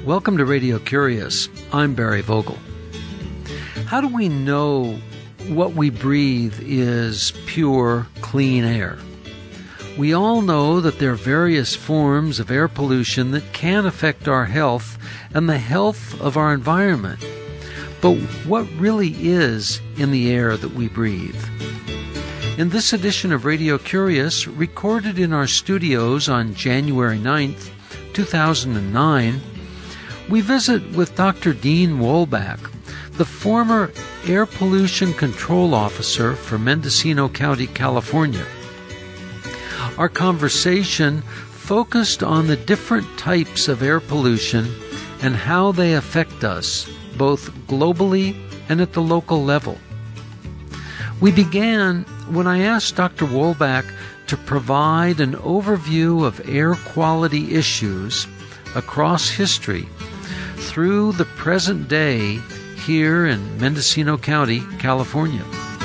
Welcome to Radio Curious. I'm Barry Vogel. How do we know what we breathe is pure, clean air? We all know that there are various forms of air pollution that can affect our health and the health of our environment. But what really is in the air that we breathe? In this edition of Radio Curious, recorded in our studios on January 9th, 2009, we visit with Dr. Dean Wohlbach, the former Air Pollution Control Officer for Mendocino County, California. Our conversation focused on the different types of air pollution and how they affect us, both globally and at the local level. We began when I asked Dr. Wohlbach to provide an overview of air quality issues across history through the present day here in Mendocino County, California.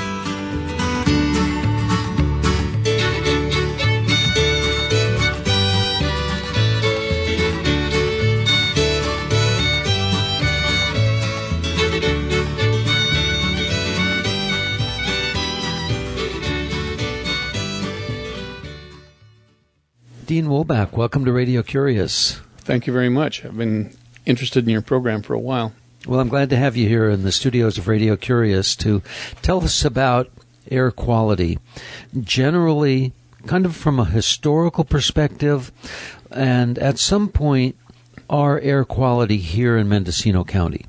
Dean Wohlbach, welcome to Radio Curious. Thank you very much. I've been interested in your program for a while. Well, I'm glad to have you here in the studios of Radio Curious to tell us about air quality, generally kind of from a historical perspective, and at some point, our air quality here in Mendocino County.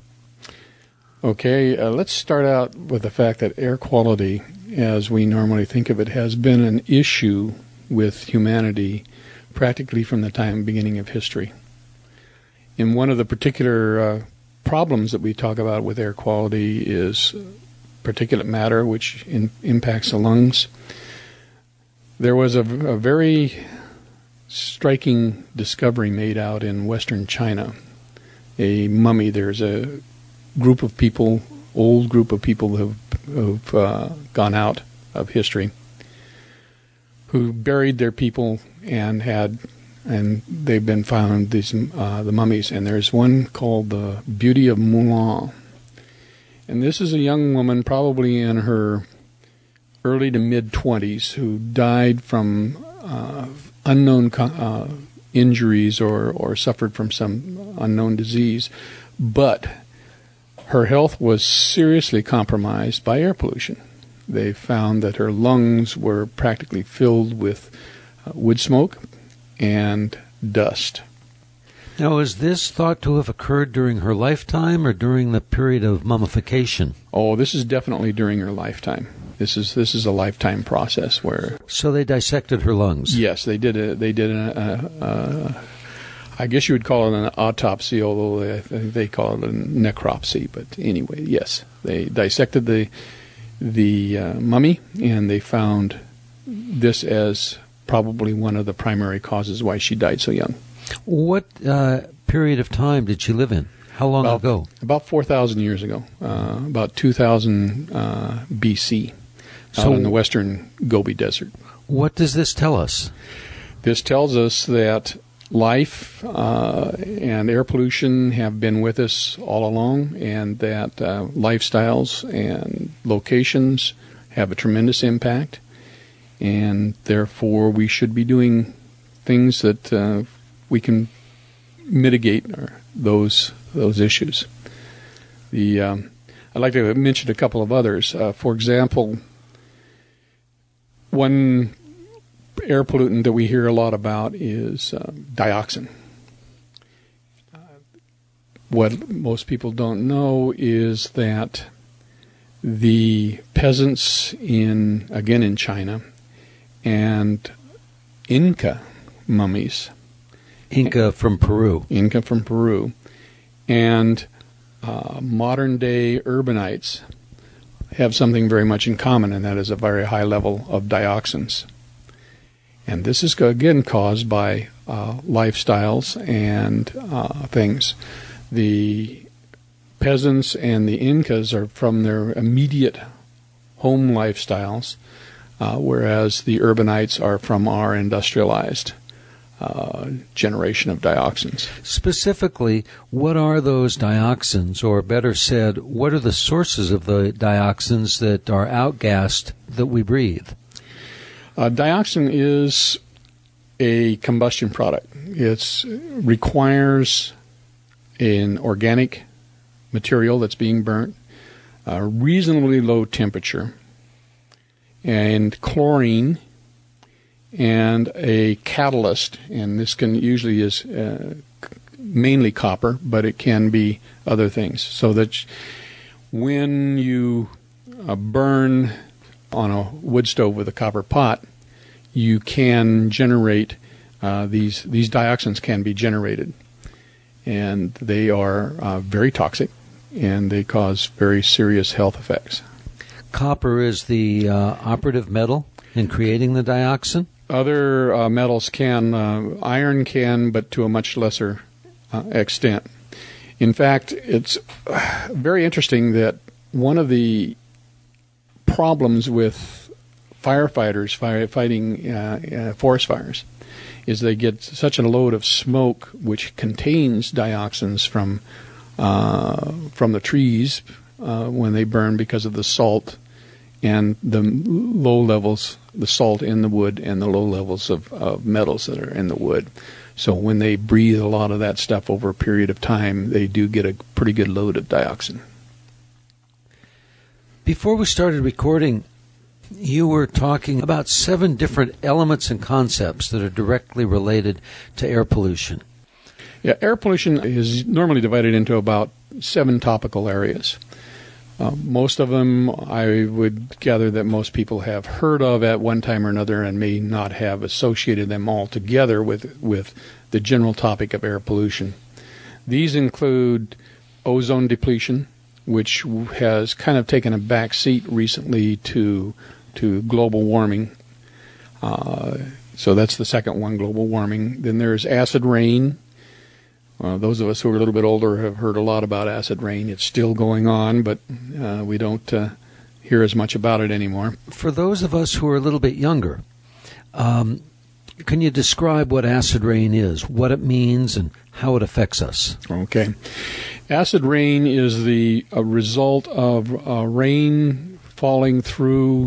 Okay, let's start out with the fact that air quality, as we normally think of it, has been an issue with humanity practically from the beginning of history. And one of the particular problems that we talk about with air quality is particulate matter, which impacts the lungs. There was a very striking discovery made out in western China. A mummy. There's a group of people, old group of people who've gone out of history, who buried their people and they've been found, the mummies, and there's one called the Beauty of Mulan. And this is a young woman, probably in her early to mid-20s, who died from unknown injuries or suffered from some unknown disease, but her health was seriously compromised by air pollution. They found that her lungs were practically filled with wood smoke and dust. Now, is this thought to have occurred during her lifetime or during the period of mummification? Oh, this is definitely during her lifetime. This is a lifetime process where. So they dissected her lungs. Yes, they did. I guess you would call it an autopsy, although they call it a necropsy. But anyway, yes, they dissected the mummy, and they found this as probably one of the primary causes why she died so young. What period of time did she live in? How long ago? About 4,000 years ago, about 2000 BC, out in the western Gobi Desert. What does this tell us? This tells us that life and air pollution have been with us all along, and that lifestyles and locations have a tremendous impact, and therefore we should be doing things that we can mitigate those issues. I'd like to mention a couple of others. For example, one air pollutant that we hear a lot about is dioxin. What most people don't know is that the peasants in China and Inca mummies. Inca from Peru. And modern-day urbanites have something very much in common, and that is a very high level of dioxins. And this is, again, caused by lifestyles and things. The peasants and the Incas are from their immediate home lifestyles, whereas the urbanites are from our industrialized generation of dioxins. Specifically, what are those dioxins, or better said, what are the sources of the dioxins that are outgassed that we breathe? Dioxin is a combustion product. It requires an organic material that's being burnt, a reasonably low temperature, and chlorine, and a catalyst, and this can usually is mainly copper, but it can be other things. So that when you burn on a wood stove with a copper pot, you can generate these dioxins can be generated, and they are very toxic, and they cause very serious health effects. Copper is the operative metal in creating the dioxin? Other metals can, iron can, but to a much lesser extent. In fact, it's very interesting that one of the problems with firefighters fighting forest fires is they get such a load of smoke which contains dioxins from the trees when they burn because of the salt and the low levels, the salt in the wood and the low levels of metals that are in the wood. So when they breathe a lot of that stuff over a period of time, they do get a pretty good load of dioxin. Before we started recording, you were talking about 7 different elements and concepts that are directly related to air pollution. Yeah, air pollution is normally divided into about 7 topical areas. Most of them, I would gather that most people have heard of at one time or another and may not have associated them all together with the general topic of air pollution. These include ozone depletion, which has kind of taken a back seat recently to global warming. So that's the second one, global warming. Then there's acid rain. Those of us who are a little bit older have heard a lot about acid rain. It's still going on, but we don't hear as much about it anymore. For those of us who are a little bit younger, can you describe what acid rain is, what it means, and how it affects us? Okay. Acid rain is the result of rain falling through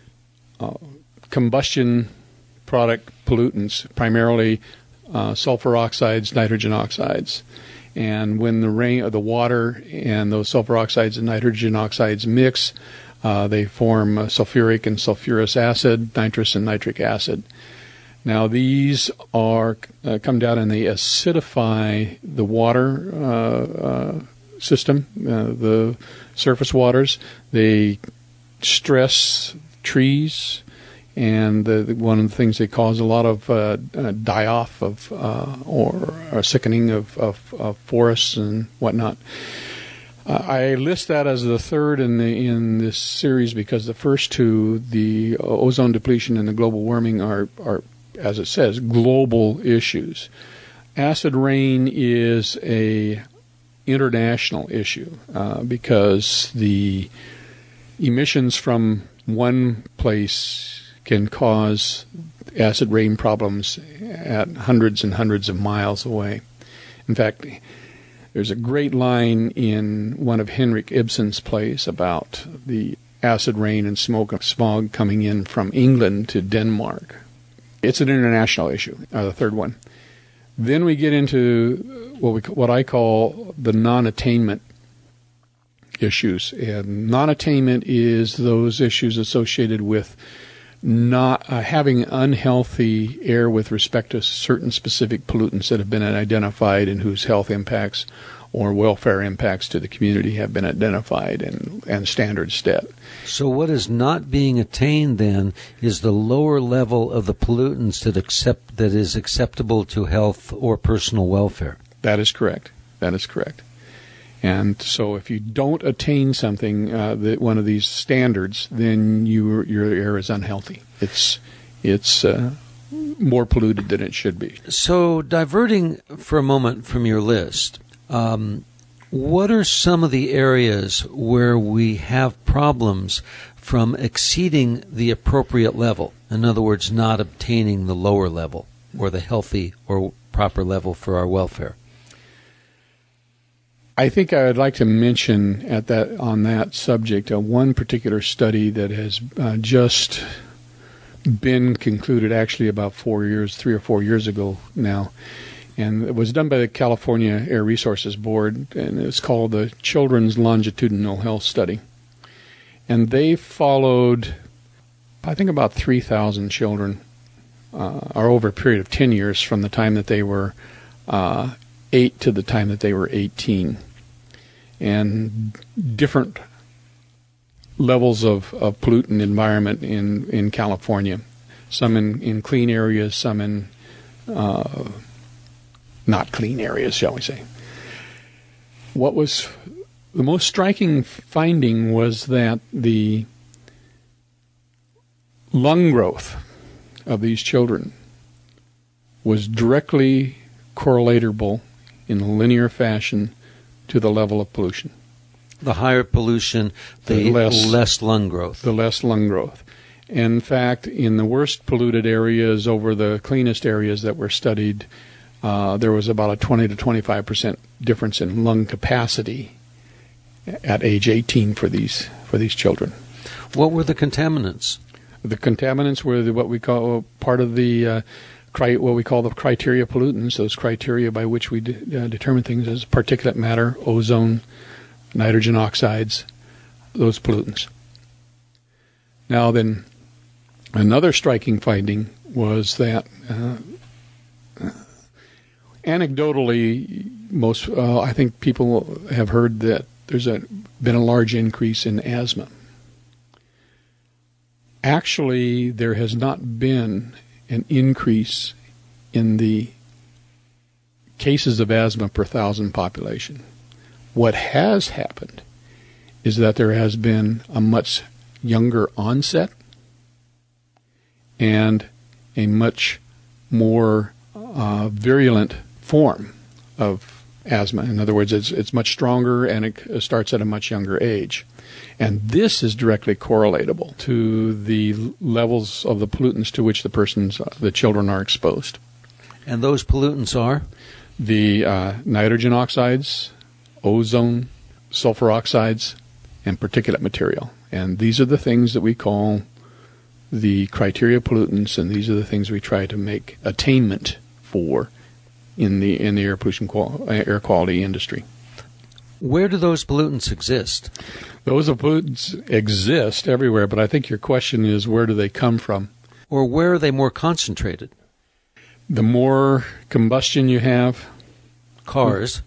combustion product pollutants, primarily sulfur oxides, nitrogen oxides. And when the water and those sulfur oxides and nitrogen oxides mix, they form sulfuric and sulfurous acid, nitrous and nitric acid. Now these are come down and they acidify the water system, the surface waters. They stress trees. And one of the things they cause a lot of die-off or sickening of forests and whatnot. I list that as the third in this series because the first two, the ozone depletion and the global warming, are as it says, global issues. Acid rain is a international issue because the emissions from one place can cause acid rain problems at hundreds and hundreds of miles away. In fact, there's a great line in one of Henrik Ibsen's plays about the acid rain and smog coming in from England to Denmark. It's an international issue, the third one. Then we get into what I call the non-attainment issues. And non-attainment is those issues associated with not having unhealthy air with respect to certain specific pollutants that have been identified and whose health impacts or welfare impacts to the community have been identified and standards set. So what is not being attained then is the lower level of the pollutants that is acceptable to health or personal welfare. That is correct. That is correct. And so if you don't attain something, one of these standards, then your air is unhealthy. It's more polluted than it should be. So diverting for a moment from your list, what are some of the areas where we have problems from exceeding the appropriate level? In other words, not obtaining the lower level. or the healthy or proper level for our welfare? I think I would like to mention on that subject one particular study that has just been concluded actually about 3 or 4 years ago now. And it was done by the California Air Resources Board, and it's called the Children's Longitudinal Health Study. And they followed, I think, about 3,000 children or over a period of 10 years from the time that they were 8 to the time that they were 18. And different levels of pollutant environment in California. Some in clean areas, some in not clean areas, shall we say. What was the most striking finding was that the lung growth of these children was directly correlatable in a linear fashion to the level of pollution. The higher pollution, the less lung growth. The less lung growth. In fact, in the worst polluted areas over the cleanest areas that were studied, there was about a 20 to 25% difference in lung capacity at age 18 for these children. What were the contaminants? The contaminants were what we call part of the what we call the criteria pollutants, those criteria by which we determine things as particulate matter, ozone, nitrogen oxides, those pollutants. Now then, another striking finding was that anecdotally, I think people have heard that there's been a large increase in asthma. Actually, there has not been an increase in the cases of asthma per thousand population. What has happened is that there has been a much younger onset and a much more virulent form of asthma. In other words, it's much stronger and it starts at a much younger age. And this is directly correlatable to the levels of the pollutants to which the children are exposed. And those pollutants are? The nitrogen oxides, ozone, sulfur oxides, and particulate material. And these are the things that we call the criteria pollutants, and these are the things we try to make attainment for in the air pollution air quality industry. Where do those pollutants exist? Those pollutants exist everywhere, but I think your question is, where do they come from? Or where are they more concentrated? The more combustion you have, cars,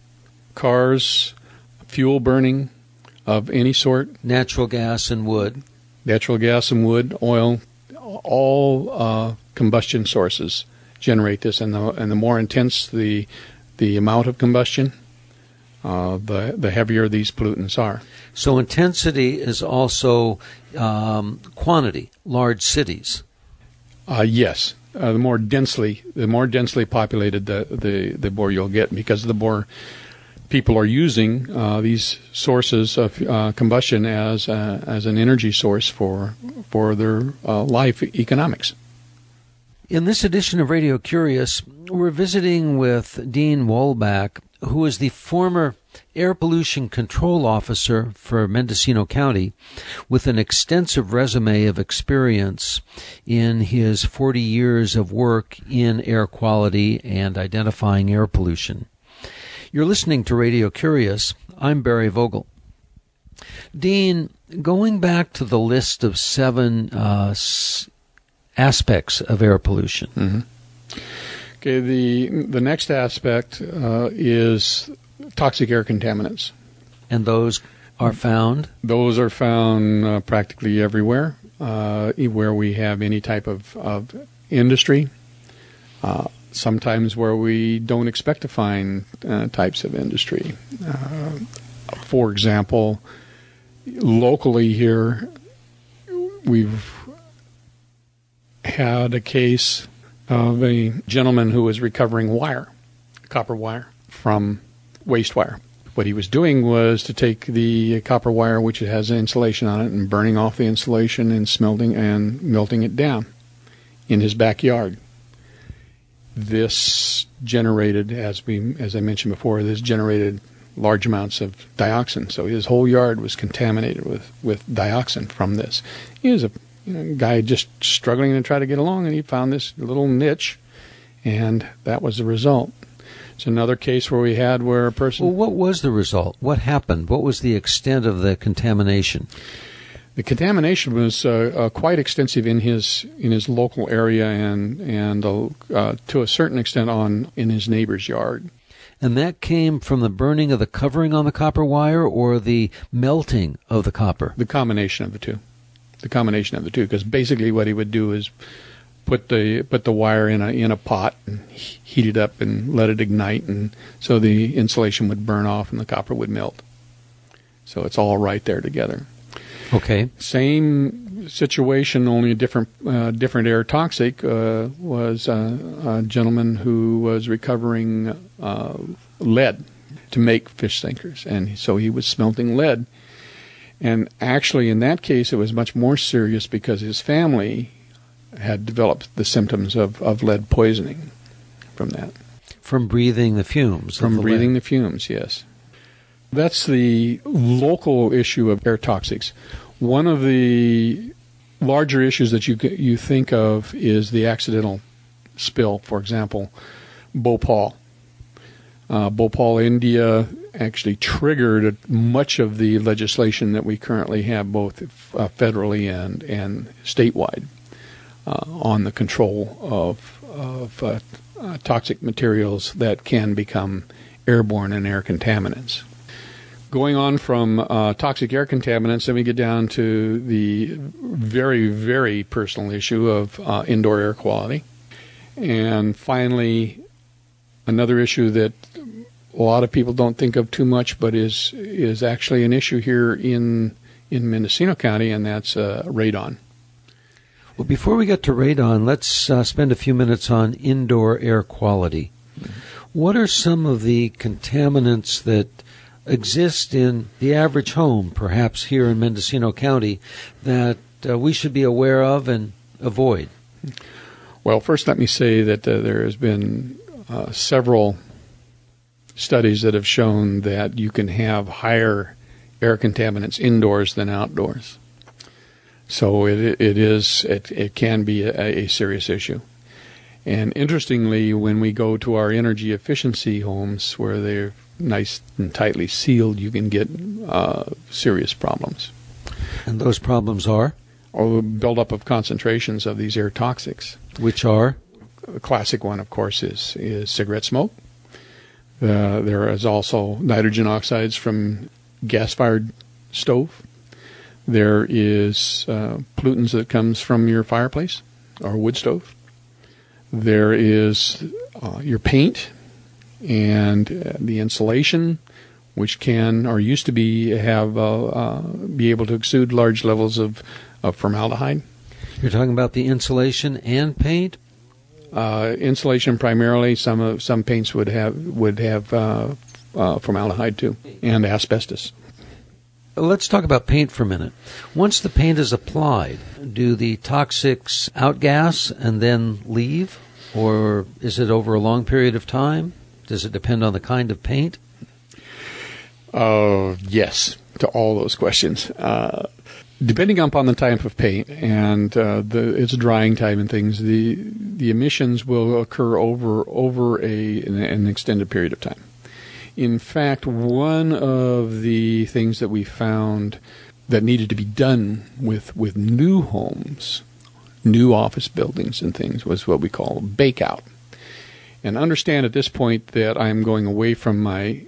fuel burning of any sort, natural gas and wood, oil, all combustion sources generate this, and the more intense the amount of combustion, the heavier these pollutants are. So intensity is also quantity, large cities. Yes. The more densely populated, the more you'll get, because the more people are using these sources of combustion as an energy source for their life economics. In this edition of Radio Curious, we're visiting with Dean Wohlbach, who is the former Air Pollution Control Officer for Mendocino County, with an extensive resume of experience in his 40 years of work in air quality and identifying air pollution. You're listening to Radio Curious. I'm Barry Vogel. Dean, going back to the list of 7 aspects of air pollution. Mm-hmm. Okay, the next aspect is toxic air contaminants. And those are found? Those are found practically everywhere, where we have any type of industry. Sometimes where we don't expect to find types of industry. For example, locally here, we've had a case of a gentleman who was recovering copper wire, from waste wire. What he was doing was to take the copper wire, which has insulation on it, and burning off the insulation and melting it down in his backyard. this generated, as I mentioned before, this generated large amounts of dioxin. So his whole yard was contaminated with dioxin from this. He was a guy just struggling to try to get along, and he found this little niche, and that was the result. It's another case where a person... Well, what was the result? What happened? What was the extent of the contamination? The contamination was quite extensive in his local area and to a certain extent in his neighbor's yard. And that came from the burning of the covering on the copper wire or the melting of the copper? The combination of the two. Because basically what he would do is put the wire in a pot and heat it up and let it ignite, and so the insulation would burn off and the copper would melt. So it's all right there together. Okay. Same situation, only a different air toxic was a gentleman who was recovering lead to make fish sinkers, and so he was smelting lead. And actually, in that case, it was much more serious because his family had developed the symptoms of lead poisoning from that. From breathing the fumes. From breathing the fumes, yes. That's the local issue of air toxics. One of the larger issues that you think of is the accidental spill. For example, Bhopal. Bhopal, India, actually triggered much of the legislation that we currently have, both federally and statewide, on the control of toxic materials that can become airborne and air contaminants. Going on from toxic air contaminants, then we get down to the very, very personal issue of indoor air quality. And finally, another issue that a lot of people don't think of too much, but is actually an issue here in Mendocino County, and that's radon. Well, before we get to radon, let's spend a few minutes on indoor air quality. What are some of the contaminants that exist in the average home, perhaps here in Mendocino County, that we should be aware of and avoid? Well, first let me say that there has been several studies that have shown that you can have higher air contaminants indoors than outdoors. So it can be a serious issue. And interestingly, when we go to our energy efficiency homes where they're nice and tightly sealed, you can get serious problems. And those problems are? Or buildup of concentrations of these air toxics. Which are? The classic one, of course, is cigarette smoke. There is also nitrogen oxides from gas-fired stove. There is pollutants that comes from your fireplace or wood stove. There is your paint and the insulation, which can or used to be able to exude large levels of formaldehyde. You're talking about the insulation and paint? Insulation primarily. Some paints would have formaldehyde too, and asbestos. Let's talk about paint for a minute. Once the paint is applied, do the toxics outgas and then leave? Or is it over a long period of time? Does it depend on the kind of paint? Yes, to all those questions. Depending upon the type of paint and its drying time and things, the emissions will occur over an extended period of time. In fact, one of the things that we found that needed to be done with new homes, new office buildings and things, was what we call bake-out. And understand at this point that I'm going away from my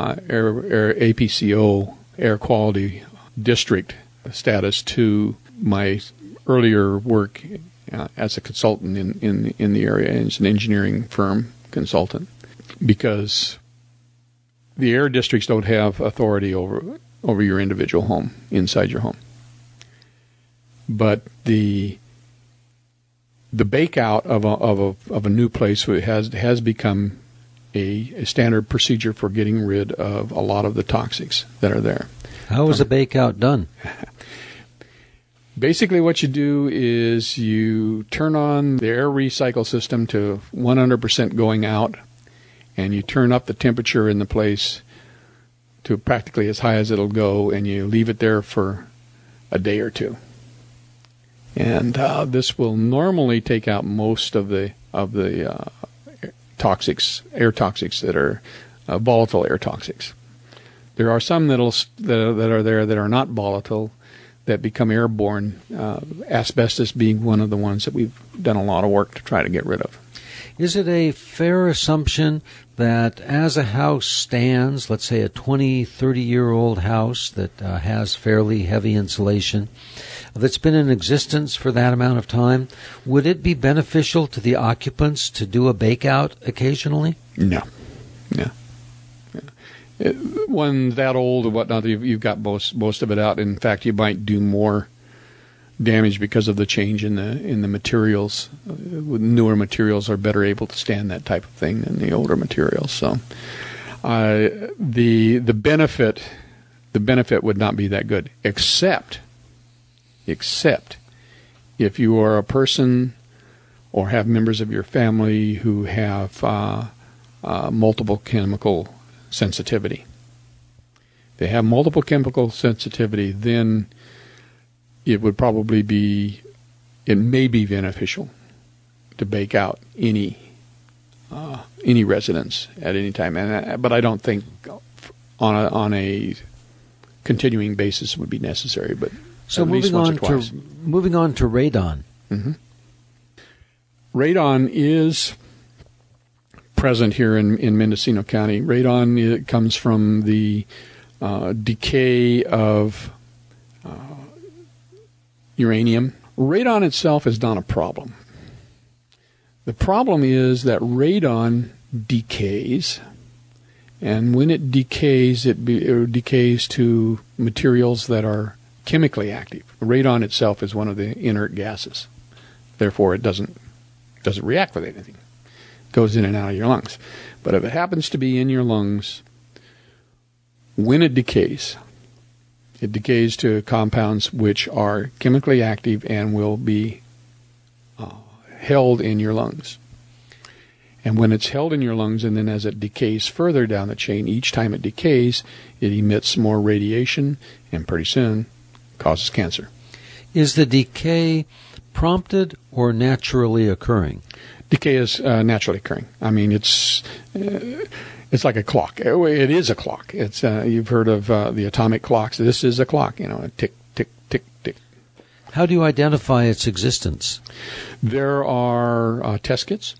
APCO, air quality district status, to my earlier work as a consultant in the area, as an engineering firm consultant, because the air districts don't have authority over your individual home, inside your home. But the bake-out of a new place has become a standard procedure for getting rid of a lot of the toxics that are there. How is a bake-out done? Basically, what you do is you turn on the air recycle system to 100% going out, and you turn up the temperature in the place to practically as high as it'll go, and you leave it there for a day or two. And this will normally take out most of the toxics, air toxics that are volatile air toxics. There are some that are there that are not volatile, that become airborne, asbestos being one of the ones that we've done a lot of work to try to get rid of. Is it a fair assumption that as a house stands, let's say a 20, 30-year-old house that has fairly heavy insulation, that's been in existence for that amount of time, would it be beneficial to the occupants to do a bake-out occasionally? No. When that old and whatnot, you've got most of it out. In fact, you might do more damage because of the change in the materials. Newer materials are better able to stand that type of thing than the older materials. So, the benefit would not be that good, except if you are a person or have members of your family who have multiple chemical sensitivity. They have multiple chemical sensitivity, then it may be beneficial to bake out any residence at any time. But I don't think on a continuing basis would be necessary. But so moving on to radon. Mm-hmm. Radon is present here in Mendocino County. Radon, it comes from the decay of uranium. Radon itself is not a problem. The problem is that radon decays, and when it decays, it decays to materials that are chemically active. Radon itself is one of the inert gases. Therefore, it doesn't react with anything. It goes in and out of your lungs. But if it happens to be in your lungs, when it decays to compounds which are chemically active and will be held in your lungs. And when it's held in your lungs, and then as it decays further down the chain, each time it decays, it emits more radiation, and pretty soon causes cancer. Is the decay prompted or naturally occurring? Decay is naturally occurring. I mean, it's like a clock. It is a clock. It's you've heard of the atomic clocks. This is a clock. A tick, tick, tick, tick. How do you identify its existence? There are test kits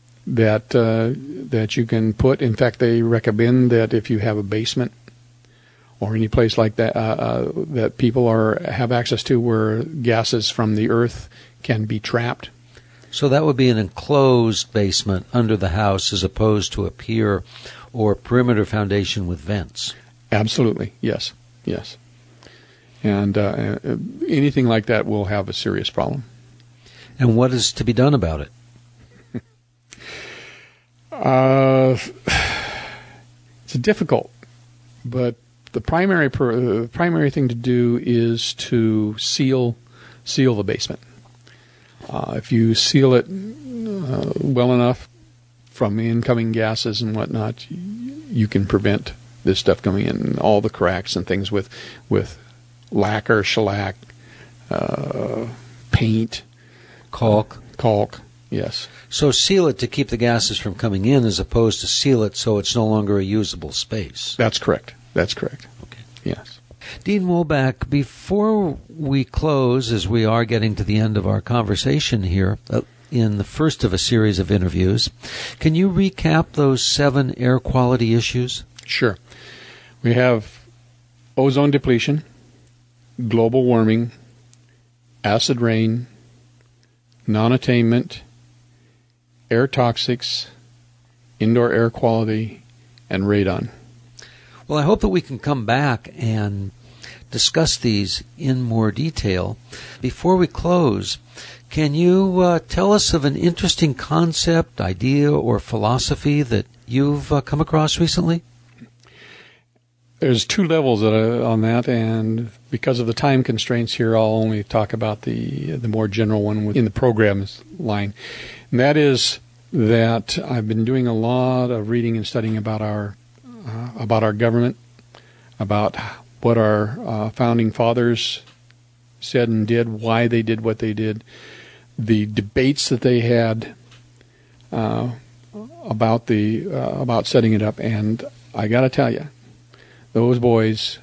that you can put. In fact, they recommend that if you have a basement or any place like that that people have access to, where gases from the earth can be trapped. So that would be an enclosed basement under the house as opposed to a pier or perimeter foundation with vents. Absolutely, yes. And anything like that will have a serious problem. And what is to be done about it? It's difficult, but the primary thing to do is to seal the basement. If you seal it well enough from incoming gases and whatnot, you can prevent this stuff coming in, all the cracks and things with lacquer, shellac, paint, caulk. Yes. So seal it to keep the gases from coming in, as opposed to seal it so it's no longer a usable space. That's correct. Okay. Yes. Dean Woback, before we close, as we are getting to the end of our conversation here, in the first of a series of interviews, can you recap those 7 air quality issues? Sure. We have ozone depletion, global warming, acid rain, non-attainment, air toxics, indoor air quality, and radon. Well, I hope that we can come back and discuss these in more detail. Before we close, can you tell us of an interesting concept, idea, or philosophy that you've come across recently? There's two levels on that, and because of the time constraints here, I'll only talk about the more general one in the programs line. And that is that I've been doing a lot of reading and studying about our government, about what our founding fathers said and did, why they did what they did, the debates that they had about setting it up. And I got to tell you, those boys,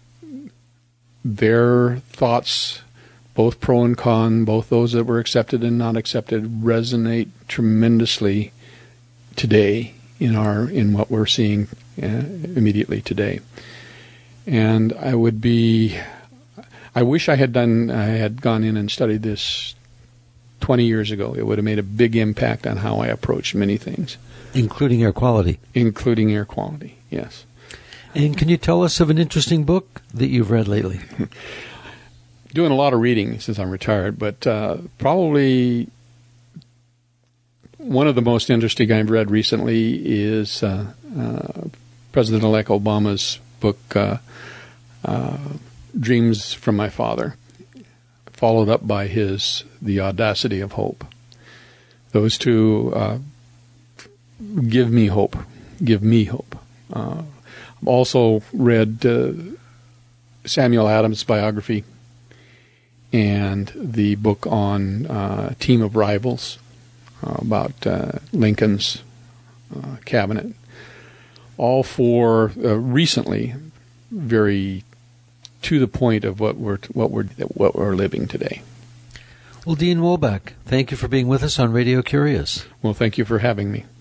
their thoughts, both pro and con, both those that were accepted and not accepted, resonate tremendously today in what we're seeing immediately today. And I wish I had gone in and studied this 20 years ago. It would have made a big impact on how I approach many things. Including air quality. Including air quality, yes. And can you tell us of an interesting book that you've read lately? Doing a lot of reading since I'm retired, but probably one of the most interesting I've read recently is President-elect Obama's book, Dreams from My Father, followed up by The Audacity of Hope. Those two give me hope. Also read Samuel Adams' biography and the book on Team of Rivals about Lincoln's cabinet. All four recently very to the point of what we're living today. Well, Dean Wohlbach, thank you for being with us on Radio Curious. Well, thank you for having me.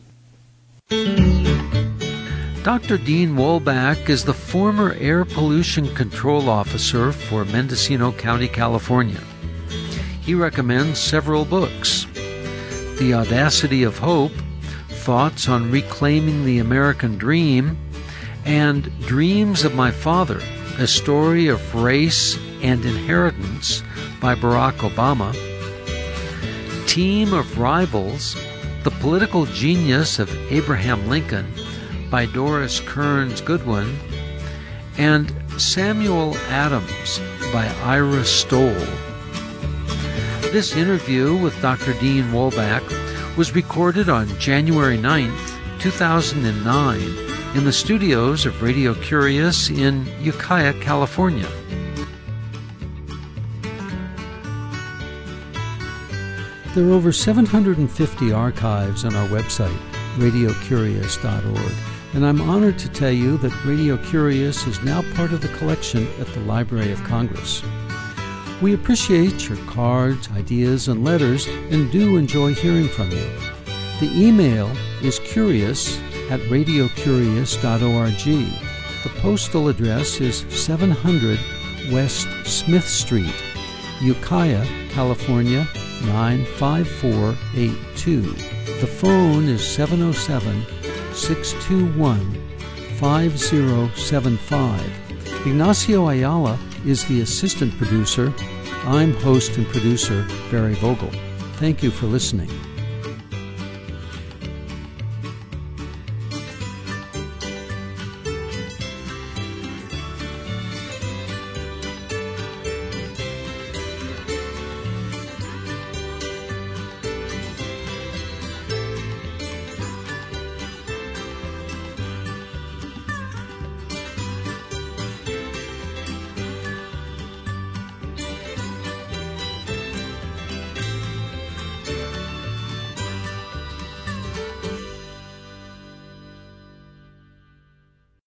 Dr. Dean Wohlbach is the former Air Pollution Control Officer for Mendocino County, California. He recommends several books: The Audacity of Hope, Thoughts on Reclaiming the American Dream, and Dreams of My Father, A Story of Race and Inheritance by Barack Obama, Team of Rivals, The Political Genius of Abraham Lincoln by Doris Kearns Goodwin, and Samuel Adams by Ira Stoll. This interview with Dr. Dean Wohlbach was recorded on January 9th, 2009, in the studios of Radio Curious in Ukiah, California. There are over 750 archives on our website, radiocurious.org, and I'm honored to tell you that Radio Curious is now part of the collection at the Library of Congress. We appreciate your cards, ideas, and letters, and do enjoy hearing from you. The email is curious@radiocurious.org. The postal address is 700 West Smith Street, Ukiah, California, 95482. The phone is 707-621-5075. Ignacio Ayala is the assistant producer. I'm host and producer Barry Vogel. Thank you for listening.